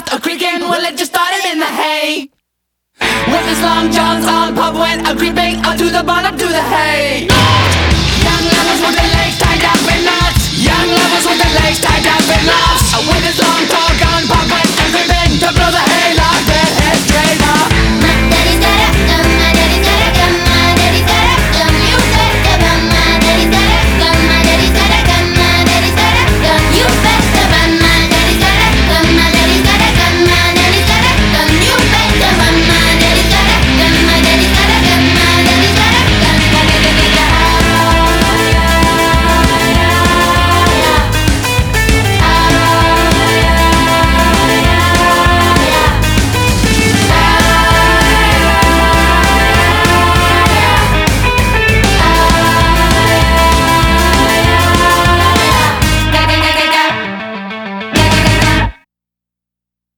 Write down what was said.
a creaking, well it just started in the hay. With his long johns on, pub went a creeping out to the barn, up to the hay. Young lovers with their legs tied up in knots. Young lovers with their legs tied up in knots.